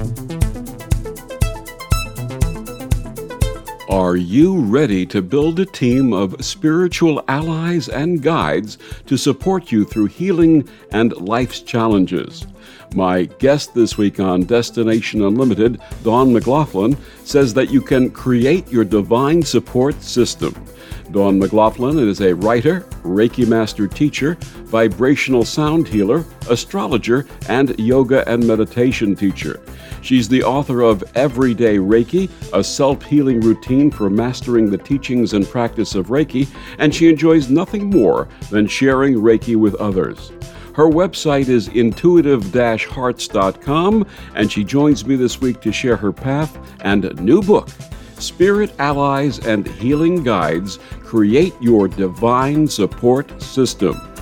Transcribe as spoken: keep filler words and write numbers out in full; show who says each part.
Speaker 1: Are you ready to build a team of spiritual allies and guides to support you through healing and life's challenges? My guest this week on Destination Unlimited, Dawn McLaughlin, says that you can create your divine support system. Dawn McLaughlin is a writer, Reiki master teacher, vibrational sound healer, astrologer, and yoga and meditation teacher. She's the author of Everyday Reiki, a self-healing routine for mastering the teachings and practice of Reiki, and she enjoys nothing more than sharing Reiki with others. Her website is intuitive dash hearts dot com, and she joins me this week to share her path and new book, Spirit Allies and Healing Guides, Create Your Divine Support System.